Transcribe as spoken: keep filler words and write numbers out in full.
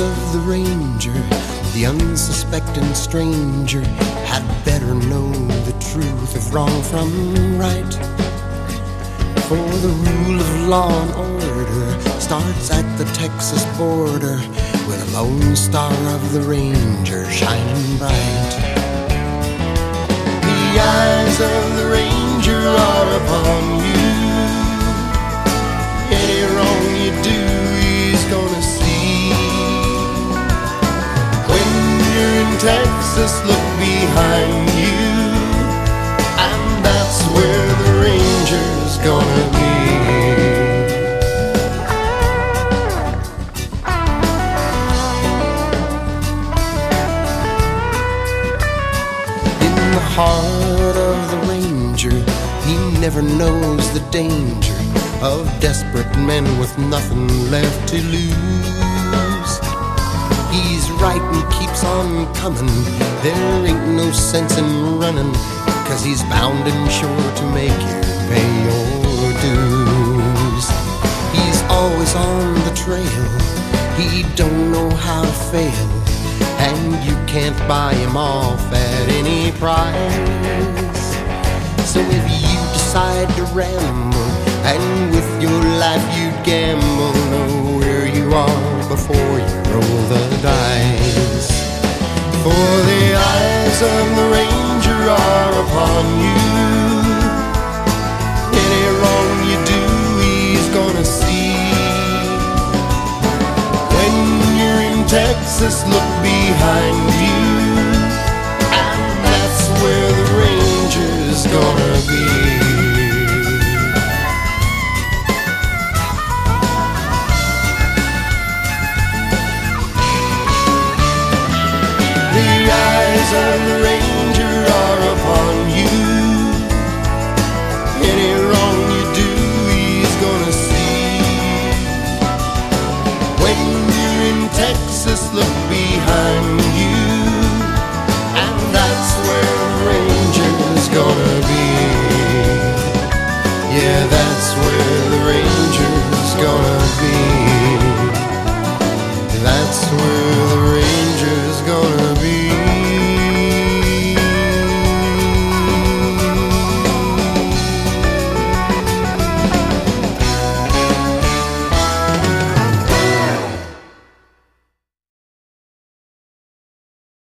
of the ranger, the unsuspecting stranger, had better know the truth of wrong from right. For the rule of law and order starts at the Texas border, with a lone star of the ranger shining bright. The eyes of the ranger are upon you. Any wrong you do, he's gonna see. When you're in Texas, look behind you, and that's where the ranger's gonna be. In the heart of the ranger, he never knows the danger of desperate men with nothing left to lose. He's right and keeps on coming. There ain't no sense in running, 'cause he's bound and sure to make you pay your dues. He's always on the trail, he don't know how to fail, and you can't buy him off at any price. So if you decide to ramble, and with your life you gamble, know where you are before you roll the dice. For the eyes of the ranger are upon you. Any wrong you do, he's gonna see. When you're in Texas, look behind you, and that's where the ranger's gonna be. The eyes of the ranger are upon you. Any wrong you do, he's gonna see. When you're in Texas, look behind